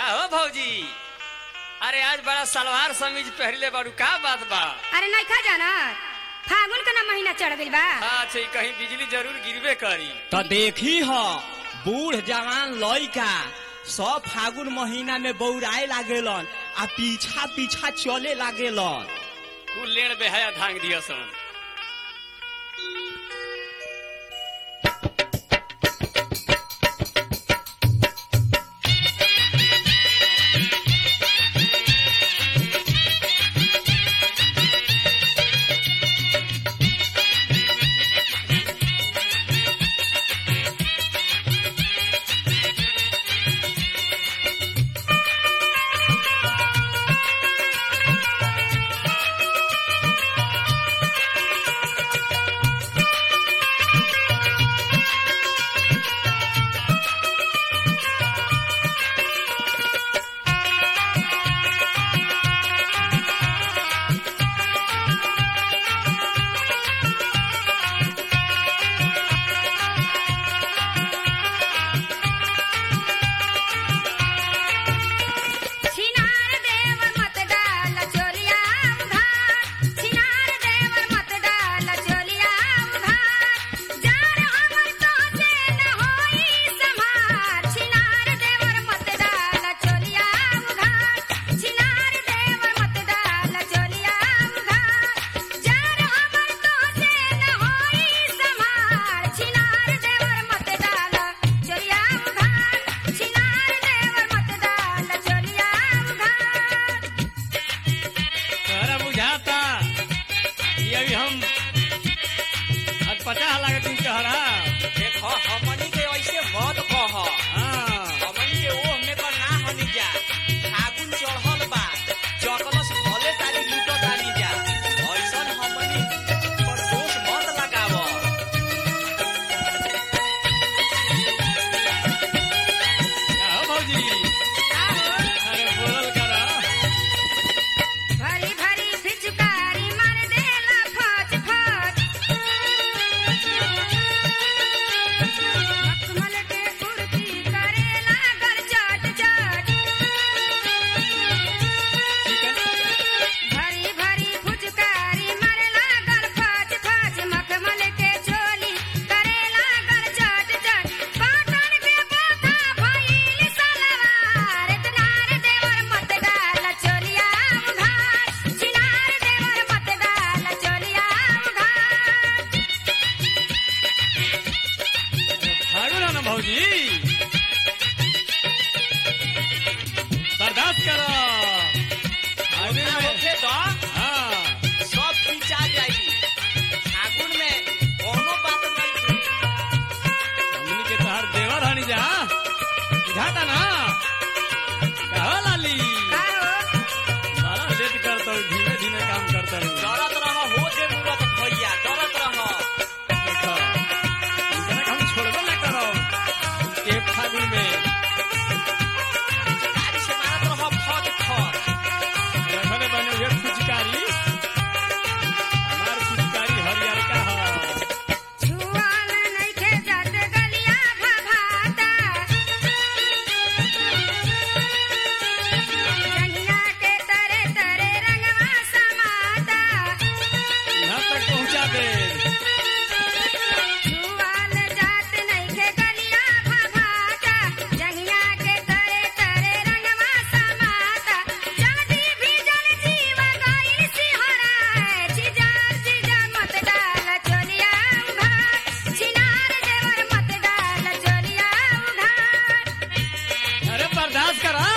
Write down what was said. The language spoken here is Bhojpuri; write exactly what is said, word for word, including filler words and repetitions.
हो भौजी। अरे आज बड़ा सलवार समीज पहले बारू, का बात बा? अरे नहीं खा जाना, फागुन का ना महीना चढ़ गइल बा। अच्छा, कहीं बिजली जरूर गिरबे करी। तो देखी हो बूढ़ जवान लइका सब फागुन महीना में बौराए लागेलन आ पीछा पीछा चले लागेलन। कुल लेड़ बेहया धांग दिया सन। पचास लाख तुम कहरा देखो हमनी के ऐसे मत कह। हमनी के वो हमें का ना हनी जा। फागुन चढ़ल बा, चकलस भले तारी लूटो तानी जा। ऐसन हमनी पर दोष मत लगाव। का भौजी? अरे बोलल करा। भरी भरी फिचकारी मार देला फच फच। मखमल के कुर्ती करे लागल चट चट। भरी भरी फुचकारी मार लागल फच फच। मखमल के चोली करे लागल चट चट। पाटन के बोथा भइल सलवार। इतनार देवर मत डाल चोलिया उघार। चिनार देवर मत डाल चोलिया उघार। फागुन है ना भौजी, बर्दाश्त करो। फागुन में होखे तो हाँ सब पीछा जाई। फागुन में कोनो बात नहीं। हमनी के तहार देवर हनी जा, बुझाता ना? कहो लाली, का हो? सारा लेट करता हूँ, धीमे धीमे काम करता हूँ। डरत रह हो दे मुरत भैया, डरत रह। देखो इतना हम छोड़बे ना करो। एक फागुन में गाड़ी से मारत रह फट फट। रखले बने हुए फुचकारी, हमार फुचकारी हरियर का हो। छुआल नइखे जात गलिया भभाता। जंगिया के तरे तरे रंगवा समाता। यहाँ तक पहुँचा दे। छुआल जात नइखे गलिया भभाता। जंगिया के तरे तरे रंगवा समाता। जादी भी जल जीव गइल सिहराए। चिजार चिजा मत डाल चोलिया उघार। चिनार देवर मत डाल चोलिया उघार। अरे बर्दाश्त करा।